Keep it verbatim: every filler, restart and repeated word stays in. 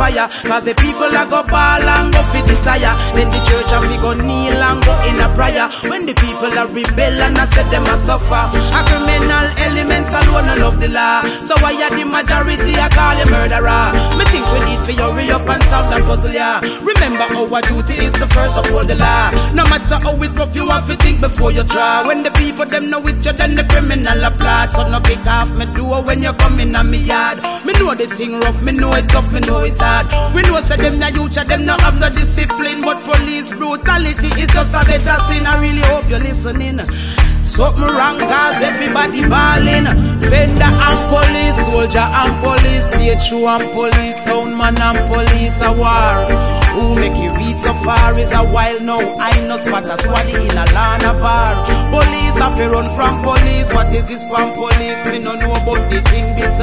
fire. Cause the people a go ball and go fit the tire. Then the church a fi go kneel and go in a prayer. When the people a rebel and I said them a suffer. A criminal elements alone a love the law. So why are the majority a call a murderer? Me think we need for hurry up and solve that puzzle, yeah. Remember our duty is the first of all the law. No matter how it rough, you have to think before you try. When the people them know it, you then the criminal applaud. So no kick off me door when you come in on me yard. Me know the thing rough, me know it tough, me know it hard. We know say them na youth, them no have no discipline. But police brutality is just a better sin. I really hope you're listening. Something wrong cause everybody ballin'. Vendor and police, soldier and police, state show and police, soundman and police a war. Who make it reach so far is a while now. I know spot a squaddy in a Lana bar. Police have to run from police. What is this from police? Me no know about the thing beside.